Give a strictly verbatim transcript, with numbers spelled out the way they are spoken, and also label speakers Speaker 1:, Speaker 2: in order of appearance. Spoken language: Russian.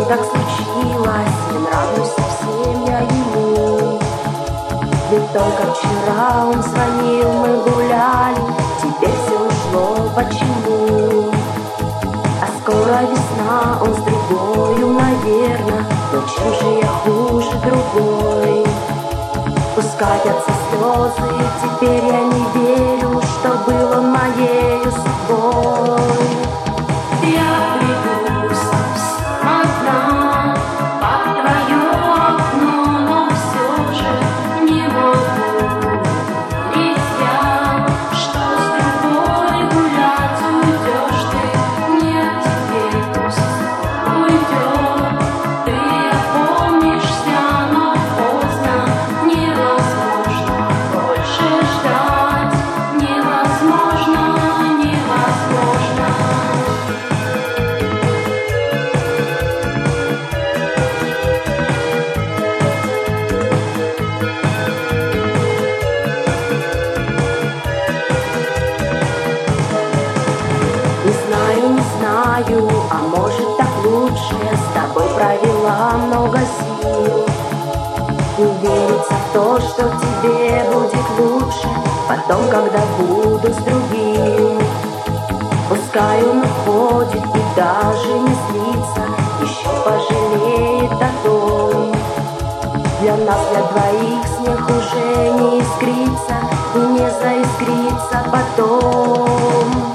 Speaker 1: так случилось, не нравлюсь совсем я ему. Ведь только вчера он звонил, мы гуляли, теперь все ушло, почему? А скоро весна, он с другою, наверно, но чем же я хуже другой? Пускай отца слезы, теперь я не верю, что был он моею судьбой. Я приду совсем одна под твое окно, но все же не могу верить я, что с другой гулять уйдешь ты. Нет, теперь пусть уйдет, ты опомнишься, но поздно, невозможно больше ждать, невозможно, невозможно. Не знаю, не знаю, а может так лучше. С тобой провела много сил. Не верится в то, что тебе будет лучше потом, когда буду с другим. Пускай он уходит и даже не злится, еще пожалеет о том. Для нас, для двоих смех уже не искрится и не заискрится потом.